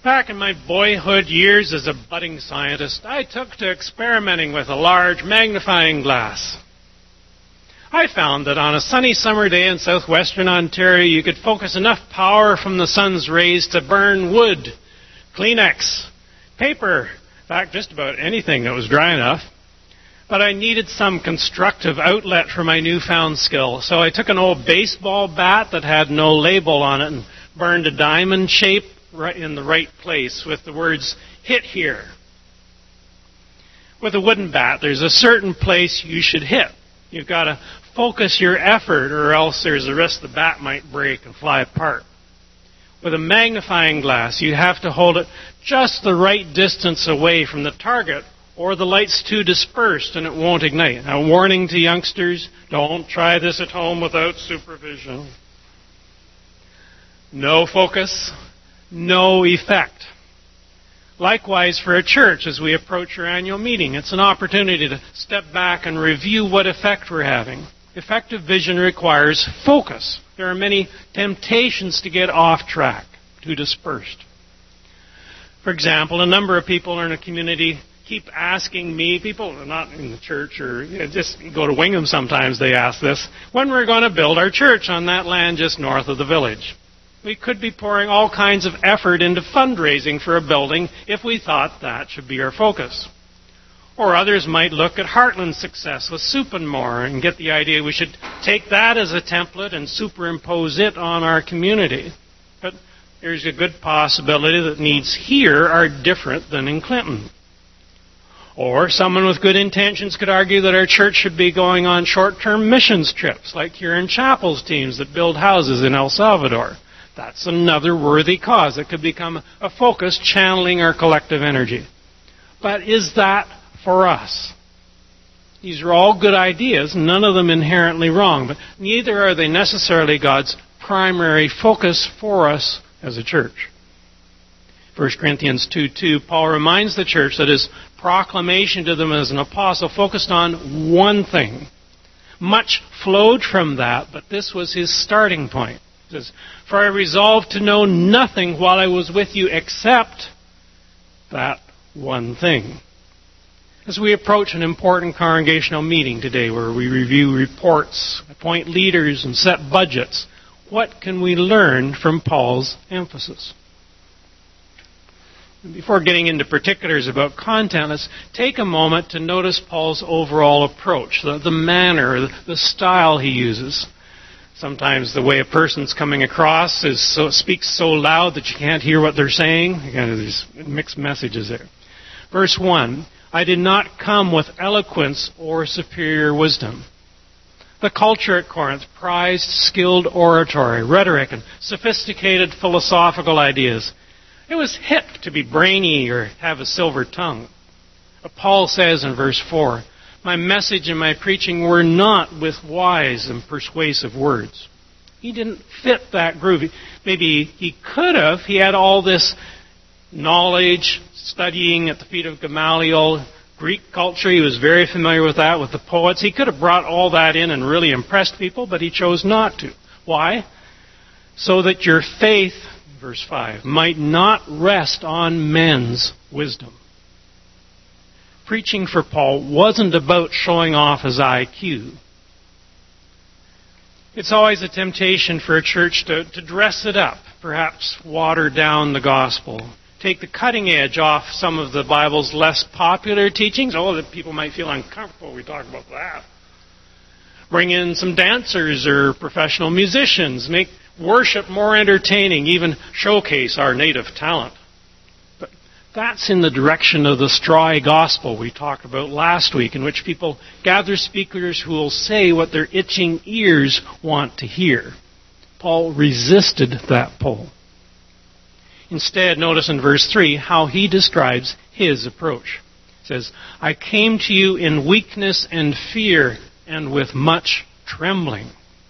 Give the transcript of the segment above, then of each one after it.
Back in my boyhood years as a budding scientist, I took to experimenting with a large magnifying glass. I found that on a sunny summer day in southwestern Ontario, you could focus enough power from the sun's rays to burn wood, Kleenex, paper, in fact, just about anything that was dry enough. But I needed some constructive outlet for my newfound skill, so I took an old baseball bat that had no label on it and burned a diamond shape right in the right place with the words, "Hit here." With a wooden bat, there's a certain place you should hit. You've got to focus your effort, or else there's a risk the bat might break and fly apart. With a magnifying glass, you have to hold it just the right distance away from the target, or the light's too dispersed and it won't ignite. Now, warning to youngsters, don't try this at home without supervision. No focus, no effect. Likewise for a church, as we approach our annual meeting, it's an opportunity to step back and review what effect we're having. Effective vision requires focus. There are many temptations to get off track, too dispersed. For example, a number of people in a community keep asking me, people not in the church or just go to Wingham sometimes, they ask this, when we're going to build our church on that land just north of the village. We could be pouring all kinds of effort into fundraising for a building if we thought that should be our focus. Or others might look at Heartland's success with Soup and More and get the idea we should take that as a template and superimpose it on our community. But there's a good possibility that needs here are different than in Clinton. Or someone with good intentions could argue that our church should be going on short-term missions trips, like here in Chapel's teams that build houses in El Salvador. That's another worthy cause that could become a focus channeling our collective energy. But is that for us? These are all good ideas, none of them inherently wrong, but neither are they necessarily God's primary focus for us as a church. 1 Corinthians 2:2, Paul reminds the church that his proclamation to them as an apostle focused on one thing. Much flowed from that, but this was his starting point. He says, "For I resolved to know nothing while I was with you except that one thing." As we approach an important congregational meeting today where we review reports, appoint leaders, and set budgets, what can we learn from Paul's emphasis? Before getting into particulars about content, let's take a moment to notice Paul's overall approach, the manner, the style he uses. Sometimes the way a person's coming across speaks so loud that you can't hear what they're saying. Again, there's mixed messages there. Verse 1, I did not come with eloquence or superior wisdom. The culture at Corinth prized skilled oratory, rhetoric, and sophisticated philosophical ideas. It was hip to be brainy or have a silver tongue. But Paul says in verse 4, my message and my preaching were not with wise and persuasive words. He didn't fit that groove. Maybe he could have. He had all this knowledge, studying at the feet of Gamaliel, Greek culture. He was very familiar with that, with the poets. He could have brought all that in and really impressed people, but he chose not to. Why? So that your faith, verse 5, might not rest on men's wisdom. Preaching for Paul wasn't about showing off his IQ. It's always a temptation for a church to dress it up, perhaps water down the gospel, take the cutting edge off some of the Bible's less popular teachings. Oh, that people might feel uncomfortable when we talk about that. Bring in some dancers or professional musicians, make worship more entertaining, even showcase our native talent. But that's in the direction of the straw gospel we talked about last week, in which people gather speakers who will say what their itching ears want to hear. Paul resisted that pull. Instead, notice in verse 3 how he describes his approach. He says, I came to you in weakness and fear and with much trembling.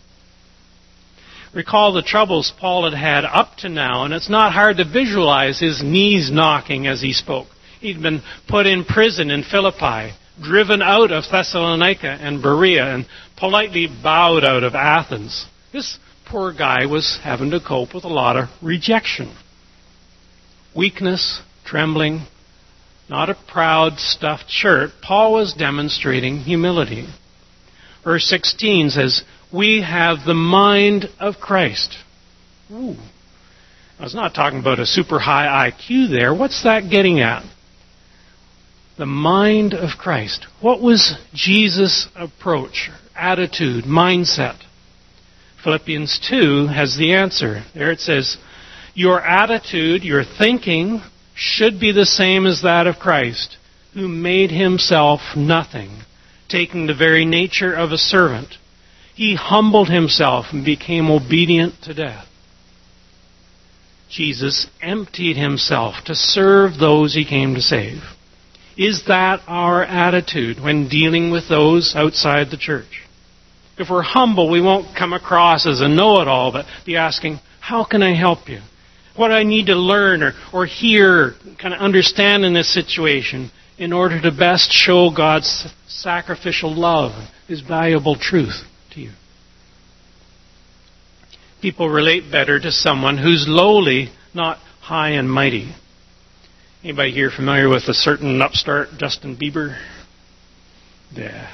Recall the troubles Paul had had up to now, and it's not hard to visualize his knees knocking as he spoke. He'd been put in prison in Philippi, driven out of Thessalonica and Berea, and politely bowed out of Athens. This poor guy was having to cope with a lot of rejection. weakness, trembling, not a proud stuffed shirt. Paul was demonstrating humility. Verse 16 says, we have the mind of Christ. Ooh. I was not talking about a super high IQ there. What's that getting at? The mind of Christ. What was Jesus' approach, attitude, mindset? Philippians 2 has the answer. There it says, your attitude, your thinking, should be the same as that of Christ, who made himself nothing, taking the very nature of a servant. He humbled himself and became obedient to death. Jesus emptied himself to serve those he came to save. Is that our attitude when dealing with those outside the church? If we're humble, we won't come across as a know-it-all, but be asking, how can I help you? What do I need to learn or hear, kind of understand in this situation in order to best show God's sacrificial love, His valuable truth to you? People relate better to someone who's lowly, not high and mighty. Anybody here familiar with a certain upstart, Justin Bieber? Yeah.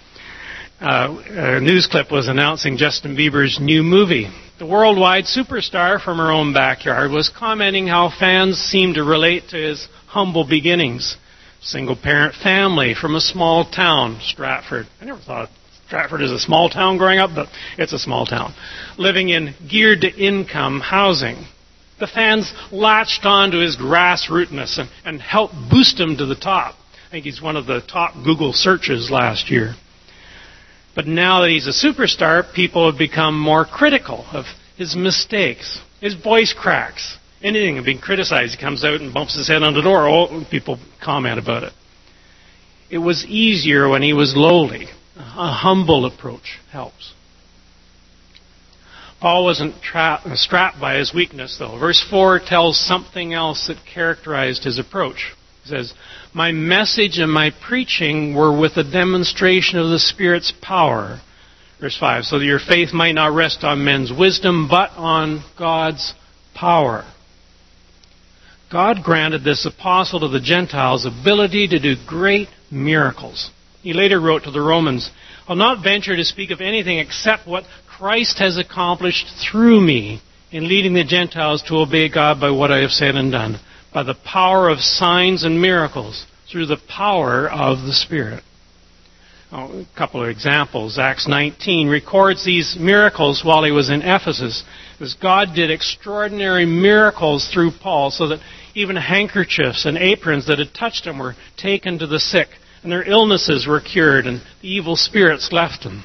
A news clip was announcing Justin Bieber's new movie. The worldwide superstar from her own backyard was commenting how fans seem to relate to his humble beginnings. Single-parent family from a small town, Stratford. I never thought Stratford is a small town growing up, but it's a small town. Living in geared-to-income housing. The fans latched on to his grassrootness and helped boost him to the top. I think he's one of the top Google searches last year. But now that he's a superstar, people have become more critical of his mistakes, his voice cracks. Anything being criticized, he comes out and bumps his head on the door. Oh, people comment about it. It was easier when he was lowly. A humble approach helps. Paul wasn't strapped by his weakness, though. Verse 4 tells something else that characterized his approach. He says, my message and my preaching were with a demonstration of the Spirit's power. Verse 5, so that your faith might not rest on men's wisdom, but on God's power. God granted this apostle to the Gentiles ability to do great miracles. He later wrote to the Romans, I'll not venture to speak of anything except what Christ has accomplished through me in leading the Gentiles to obey God by what I have said and done, by the power of signs and miracles, through the power of the Spirit. A couple of examples. Acts 19 records these miracles while he was in Ephesus, as God did extraordinary miracles through Paul, so that even handkerchiefs and aprons that had touched him were taken to the sick, and their illnesses were cured, and the evil spirits left them.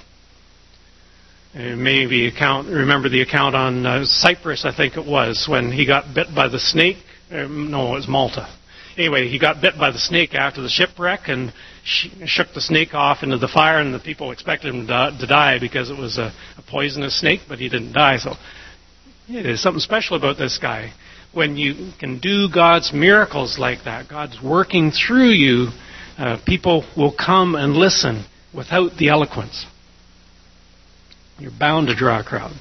Maybe remember the account on Cyprus, I think it was, when he got bit by the snake. No, it was Malta. Anyway, he got bit by the snake after the shipwreck and shook the snake off into the fire, and the people expected him to die because it was a poisonous snake, but he didn't die. So there's something special about this guy. When you can do God's miracles like that, God's working through you, people will come and listen without the eloquence. You're bound to draw a crowd.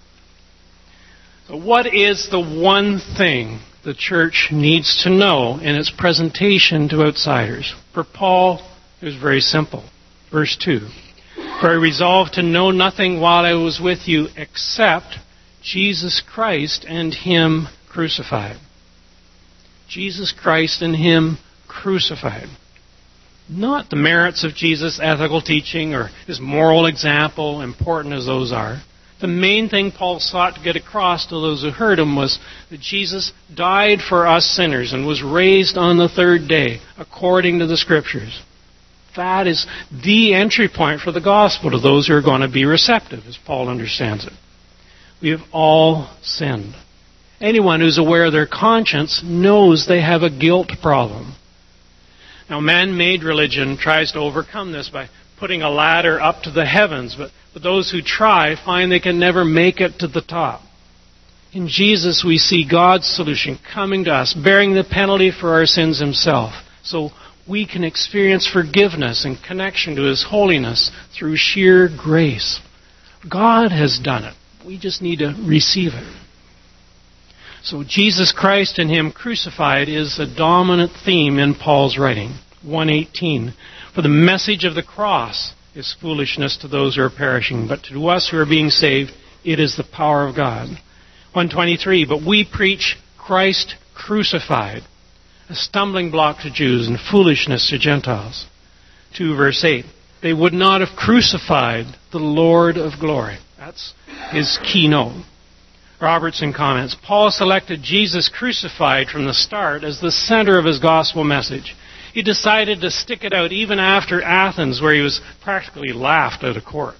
So what is the one thing the church needs to know in its presentation to outsiders? For Paul, it was very simple. Verse 2. For I resolved to know nothing while I was with you except Jesus Christ and Him crucified. Jesus Christ and Him crucified. Not the merits of Jesus' ethical teaching or His moral example, important as those are. The main thing Paul sought to get across to those who heard him was that Jesus died for us sinners and was raised on the third day, according to the Scriptures. That is the entry point for the gospel to those who are going to be receptive, as Paul understands it. We have all sinned. Anyone who's aware of their conscience knows they have a guilt problem. Now, man-made religion tries to overcome this by putting a ladder up to the heavens, but those who try find they can never make it to the top. In Jesus, we see God's solution coming to us, bearing the penalty for our sins Himself, so we can experience forgiveness and connection to His holiness through sheer grace. God has done it. We just need to receive it. So Jesus Christ and Him crucified is a dominant theme in Paul's writing. 1:18. For the message of the cross is foolishness to those who are perishing, but to us who are being saved, it is the power of God. 1:23. But we preach Christ crucified, a stumbling block to Jews and foolishness to Gentiles. 2 verse 8. They would not have crucified the Lord of glory. That's his keynote. Robertson comments, Paul selected Jesus crucified from the start as the center of his gospel message. He decided to stick it out even after Athens, where he was practically laughed out of court.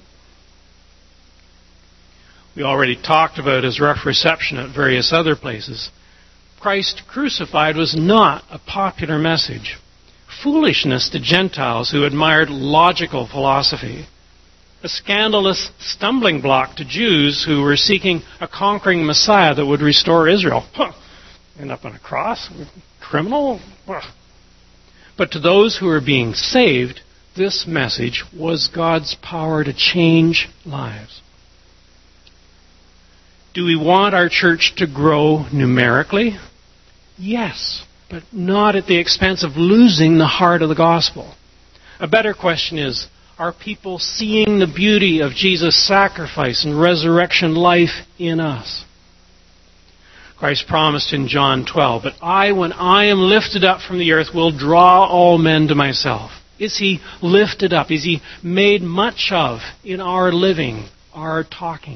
We already talked about his rough reception at various other places. Christ crucified was not a popular message. Foolishness to Gentiles who admired logical philosophy. A scandalous stumbling block to Jews who were seeking a conquering Messiah that would restore Israel. End up on a cross? Criminal? But to those who were being saved, this message was God's power to change lives. Do we want our church to grow numerically? Yes, but not at the expense of losing the heart of the gospel. A better question is, are people seeing the beauty of Jesus' sacrifice and resurrection life in us? Christ promised in John 12, but I, when I am lifted up from the earth, will draw all men to myself. Is He lifted up? Is He made much of in our living, our talking?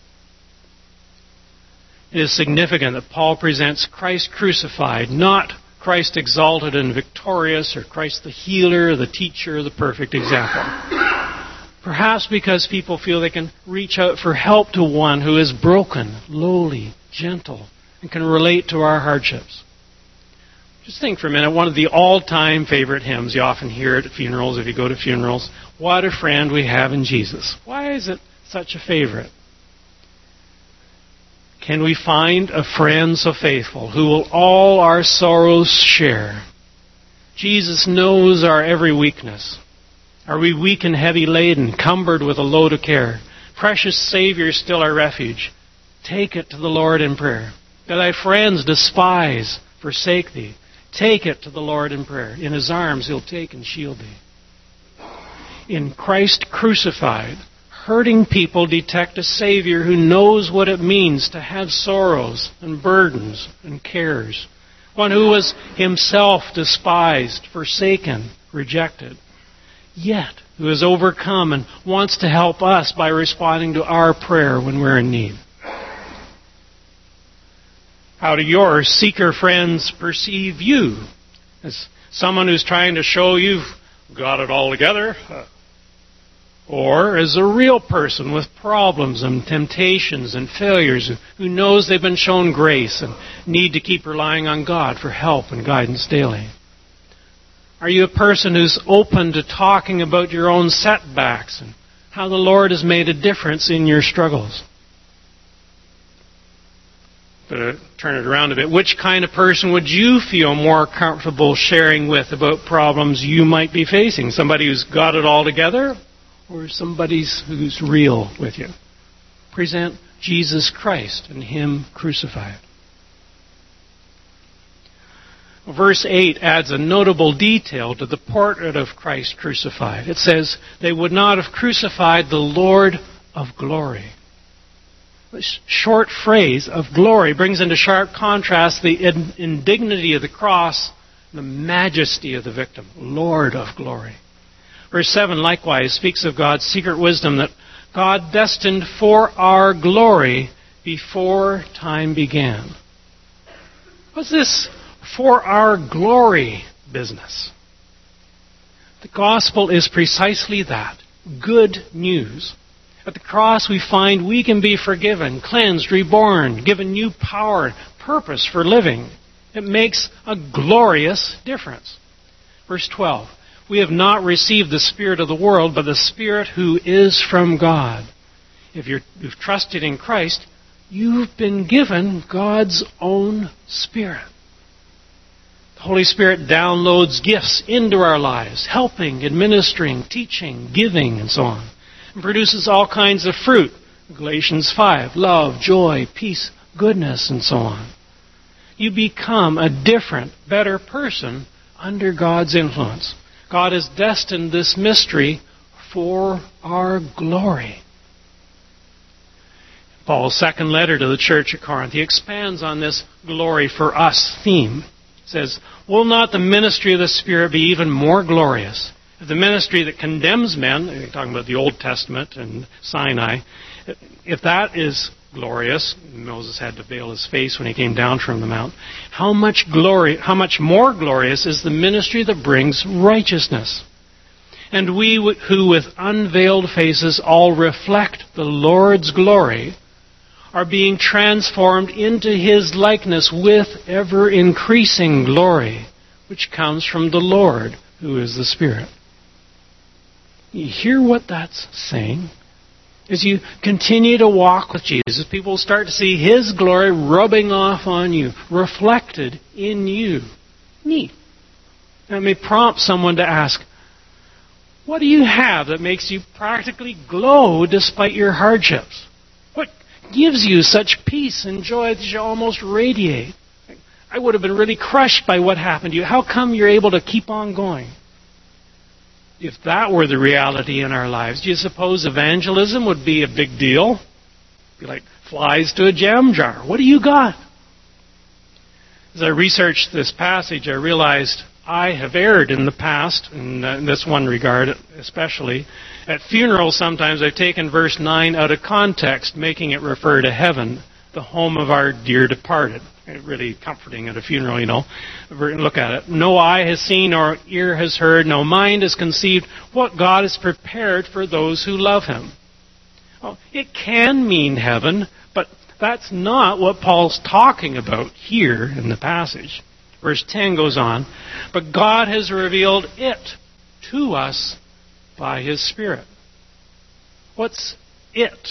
It is significant that Paul presents Christ crucified, not Christ exalted and victorious, or Christ the healer, the teacher, the perfect example. Perhaps because people feel they can reach out for help to one who is broken, lowly, gentle, and can relate to our hardships. Just think for a minute, one of the all-time favorite hymns, you often hear it at funerals if you go to funerals, What a Friend We Have in Jesus. Why is it such a favorite? Can we find a friend so faithful who will all our sorrows share? Jesus knows our every weakness. Are we weak and heavy laden, cumbered with a load of care? Precious Savior, still our refuge. Take it to the Lord in prayer. Do thy friends despise, forsake thee? Take it to the Lord in prayer. In His arms He'll take and shield thee. In Christ crucified, hurting people detect a Savior who knows what it means to have sorrows and burdens and cares. One who was Himself despised, forsaken, rejected, yet who has overcome and wants to help us by responding to our prayer when we're in need. How do your seeker friends perceive you? As someone who's trying to show you've got it all together? Or as a real person with problems and temptations and failures who knows they've been shown grace and need to keep relying on God for help and guidance daily? Are you a person who's open to talking about your own setbacks and how the Lord has made a difference in your struggles? But turn it around a bit. Which kind of person would you feel more comfortable sharing with about problems you might be facing? Somebody who's got it all together? Or somebody who's real with you? Present Jesus Christ and Him crucified. Verse 8 adds a notable detail to the portrait of Christ crucified. It says, they would not have crucified the Lord of glory. This short phrase of glory brings into sharp contrast the indignity of the cross and the majesty of the victim. Lord of glory. Verse 7 likewise speaks of God's secret wisdom that God destined for our glory before time began. What's this for our glory business? The gospel is precisely that. Good news. At the cross we find we can be forgiven, cleansed, reborn, given new power, purpose for living. It makes a glorious difference. Verse 12. We have not received the Spirit of the world, but the Spirit who is from God. If you've trusted in Christ, you've been given God's own Spirit. The Holy Spirit downloads gifts into our lives, helping, administering, teaching, giving, and so on. And produces all kinds of fruit. Galatians 5, love, joy, peace, goodness, and so on. You become a different, better person under God's influence. God has destined this mystery for our glory. Paul's second letter to the church at Corinth, he expands on this glory for us theme. He says, will not the ministry of the Spirit be even more glorious? If the ministry that condemns men, we're talking about the Old Testament and Sinai, if that is glorious, Moses had to veil his face when he came down from the mount, how much more glorious is the ministry that brings righteousness? And we who with unveiled faces all reflect the Lord's glory are being transformed into His likeness with ever-increasing glory, which comes from the Lord, who is the Spirit. You hear what that's saying? As you continue to walk with Jesus, people start to see His glory rubbing off on you, reflected in you. Neat. That may prompt someone to ask, what do you have that makes you practically glow despite your hardships? What gives you such peace and joy that you almost radiate? I would have been really crushed by what happened to you. How come you're able to keep on going? If that were the reality in our lives, do you suppose evangelism would be a big deal? It'd be like flies to a jam jar. What do you got? As I researched this passage, I realized I have erred in the past, in this one regard especially. At funerals, sometimes I've taken verse 9 out of context, making it refer to heaven, the home of our dear departed. Really comforting at a funeral, you know. Look at it. No eye has seen, nor ear has heard, no mind has conceived what God has prepared for those who love Him. Well, it can mean heaven, but that's not what Paul's talking about here in the passage. Verse 10 goes on, but God has revealed it to us by His Spirit. What's it?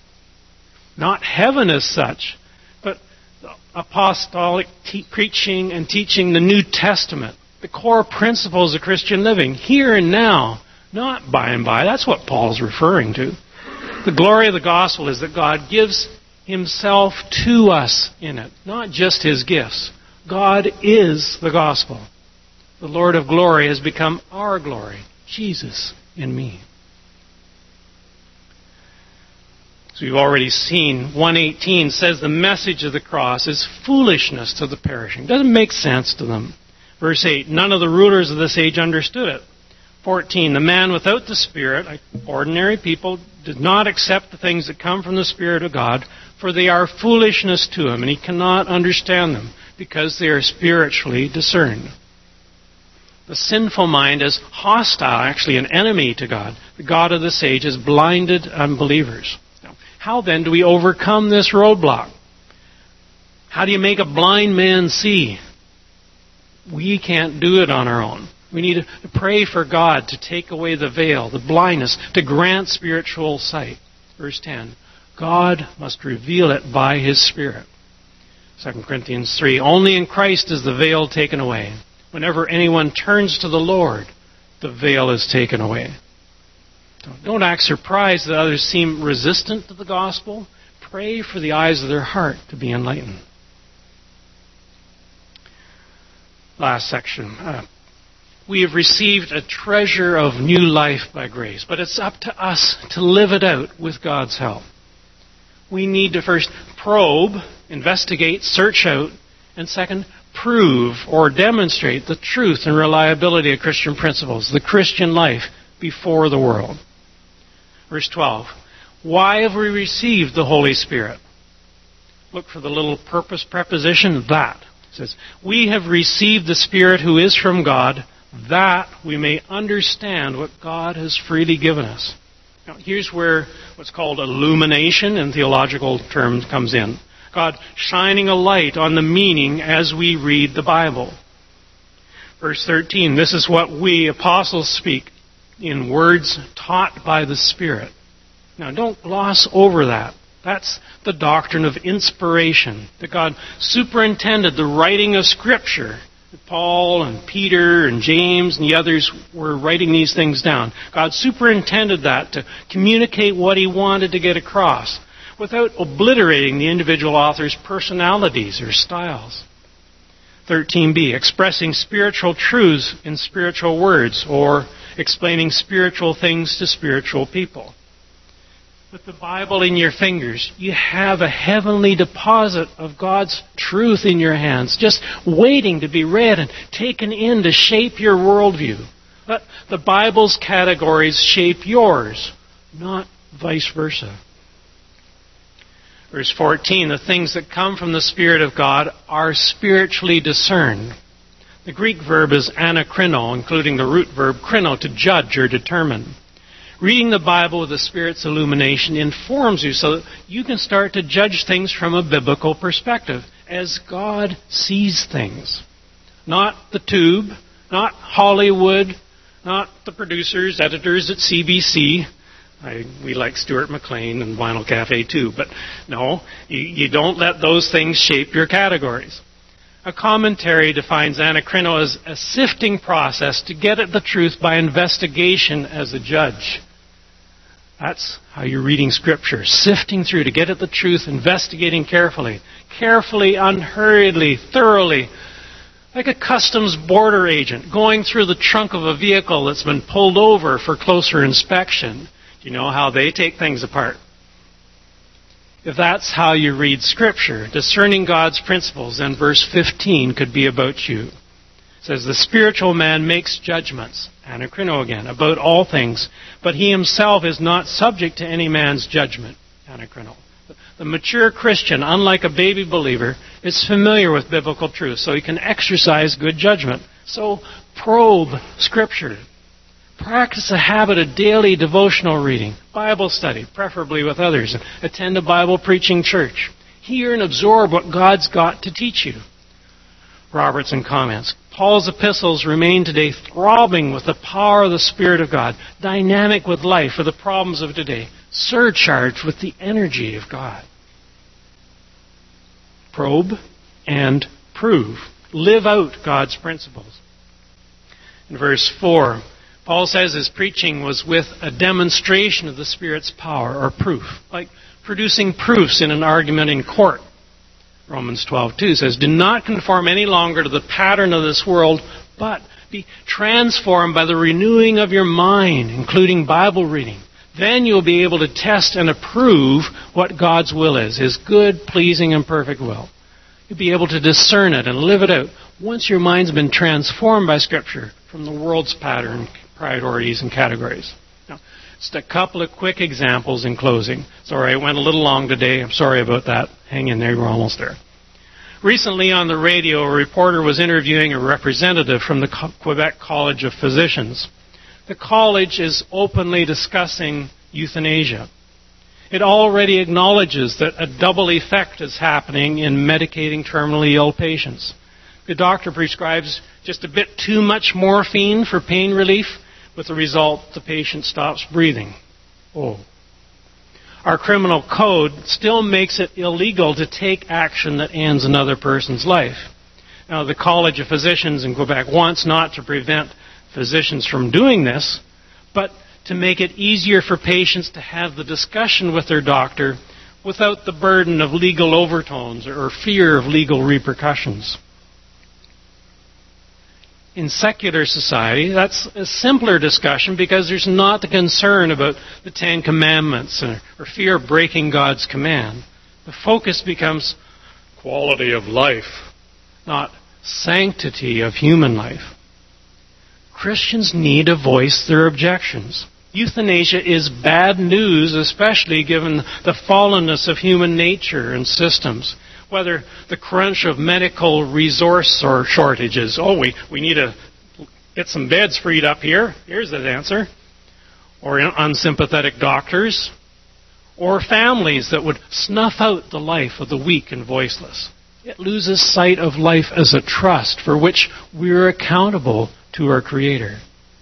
Not heaven as such, but the apostolic preaching and teaching the New Testament, the core principles of Christian living, here and now, not by and by. That's what Paul's referring to. The glory of the gospel is that God gives Himself to us in it, not just His gifts. God is the gospel. The Lord of glory has become our glory, Jesus in me. As we've already seen, 1:18 says the message of the cross is foolishness to the perishing. It doesn't make sense to them. Verse 8, none of the rulers of this age understood it. 14, the man without the Spirit, like ordinary people, did not accept the things that come from the Spirit of God, for they are foolishness to him, and he cannot understand them, because they are spiritually discerned. The sinful mind is hostile, actually an enemy to God. The God of this age has blinded unbelievers. How then do we overcome this roadblock? How do you make a blind man see? We can't do it on our own. We need to pray for God to take away the veil, the blindness, to grant spiritual sight. Verse 10, God must reveal it by His Spirit. 2 Corinthians 3, only in Christ is the veil taken away. Whenever anyone turns to the Lord, the veil is taken away. Don't act surprised that others seem resistant to the gospel. Pray for the eyes of their heart to be enlightened. Last section. We have received a treasure of new life by grace, but it's up to us to live it out with God's help. We need to first probe, investigate, search out, and second, prove or demonstrate the truth and reliability of Christian principles, the Christian life before the world. Verse 12, why have we received the Holy Spirit? Look for the little purpose preposition, that. It says, we have received the Spirit who is from God, that we may understand what God has freely given us. Now, here's where what's called illumination in theological terms comes in. God shining a light on the meaning as we read the Bible. Verse 13, this is what we apostles speak in words taught by the Spirit. Now, don't gloss over that. That's the doctrine of inspiration, that God superintended the writing of Scripture. Paul and Peter and James and the others were writing these things down. God superintended that to communicate what He wanted to get across without obliterating the individual author's personalities or styles. 13b, expressing spiritual truths in spiritual words, or explaining spiritual things to spiritual people. With the Bible in your fingers, you have a heavenly deposit of God's truth in your hands, just waiting to be read and taken in to shape your worldview. Let the Bible's categories shape yours, not vice versa. Verse 14, the things that come from the Spirit of God are spiritually discerned. The Greek verb is anakrino, including the root verb krino, to judge or determine. Reading the Bible with the Spirit's illumination informs you so that you can start to judge things from a biblical perspective, as God sees things. Not the tube, not Hollywood, not the producers, editors at CBC. We like Stuart McLean and Vinyl Cafe too, but no, you don't let those things shape your categories. A commentary defines anakrino as a sifting process to get at the truth by investigation as a judge. That's how you're reading Scripture, sifting through to get at the truth, investigating carefully, unhurriedly, thoroughly, like a customs border agent going through the trunk of a vehicle that's been pulled over for closer inspection. Do you know how they take things apart? If that's how you read Scripture, discerning God's principles, then verse 15 could be about you. It says, the spiritual man makes judgments, anakrino again, about all things, but he himself is not subject to any man's judgment, anakrino. The mature Christian, unlike a baby believer, is familiar with biblical truth, so he can exercise good judgment. So probe Scripture. Practice a habit of daily devotional reading, Bible study, preferably with others, and attend a Bible preaching church. Hear and absorb what God's got to teach you. Robertson comments, Paul's epistles remain today throbbing with the power of the Spirit of God, dynamic with life for the problems of today, surcharged with the energy of God. Probe and prove. Live out God's principles. In verse 4, Paul says his preaching was with a demonstration of the Spirit's power, or proof, like producing proofs in an argument in court. Romans 12:2 says, do not conform any longer to the pattern of this world, but be transformed by the renewing of your mind, including Bible reading. Then you'll be able to test and approve what God's will is, His good, pleasing, and perfect will. You'll be able to discern it and live it out once your mind's been transformed by Scripture from the world's pattern, priorities, and categories. Now, just a couple of quick examples in closing. Sorry, I went a little long today. I'm sorry about that. Hang in there, we're almost there. Recently on the radio, a reporter was interviewing a representative from the Quebec College of Physicians. The college is openly discussing euthanasia. It already acknowledges that a double effect is happening in medicating terminally ill patients. The doctor prescribes just a bit too much morphine for pain relief, with the result the patient stops breathing. Our criminal code still makes it illegal to take action that ends another person's life. Now, the College of Physicians in Quebec wants not to prevent physicians from doing this, but to make it easier for patients to have the discussion with their doctor without the burden of legal overtones or fear of legal repercussions. In secular society, that's a simpler discussion because there's not the concern about the Ten Commandments or fear of breaking God's command. The focus becomes quality of life, not sanctity of human life. Christians need to voice their objections. Euthanasia is bad news, especially given the fallenness of human nature and systems. Whether the crunch of medical resource or shortages, we need to get some beds freed up here. Here's the answer. Or unsympathetic doctors. Or families that would snuff out the life of the weak and voiceless. It loses sight of life as a trust for which we're accountable to our Creator.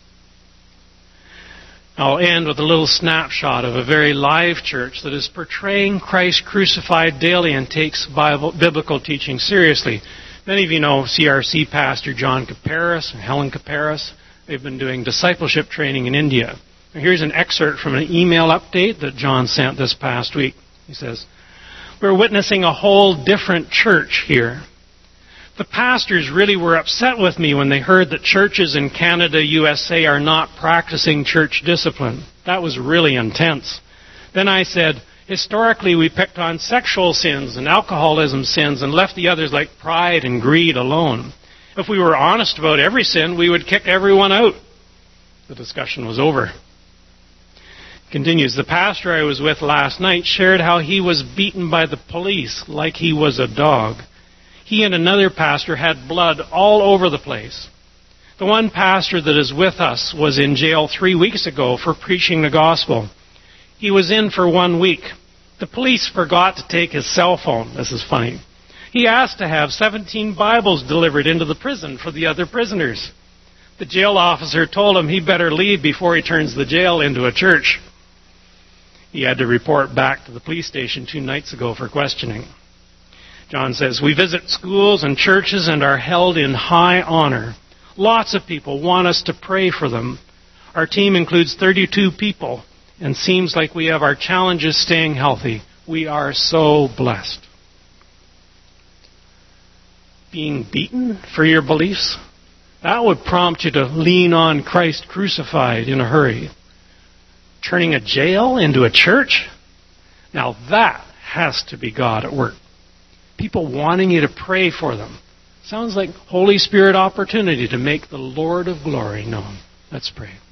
I'll end with a little snapshot of a very live church that is portraying Christ crucified daily and takes biblical teaching seriously. Many of you know CRC pastor John Kaparis and Helen Kaparis. They've been doing discipleship training in India. Now, here's an excerpt from an email update that John sent this past week. He says, we're witnessing a whole different church here. The pastors really were upset with me when they heard that churches in Canada, USA are not practicing church discipline. That was really intense. Then I said, historically we picked on sexual sins and alcoholism sins and left the others like pride and greed alone. If we were honest about every sin, we would kick everyone out. The discussion was over. Continues, the pastor I was with last night shared how he was beaten by the police like he was a dog. He and another pastor had blood all over the place. The one pastor that is with us was in jail 3 weeks ago for preaching the gospel. He was in for 1 week. The police forgot to take his cell phone. This is funny. He asked to have 17 Bibles delivered into the prison for the other prisoners. The jail officer told him he better leave before he turns the jail into a church. He had to report back to the police station 2 nights ago for questioning. John says, we visit schools and churches and are held in high honor. Lots of people want us to pray for them. Our team includes 32 people and seems like we have our challenges staying healthy. We are so blessed. Being beaten for your beliefs? That would prompt you to lean on Christ crucified in a hurry. Turning a jail into a church? Now that has to be God at work. People wanting you to pray for them. Sounds like Holy Spirit opportunity to make the Lord of glory known. Let's pray.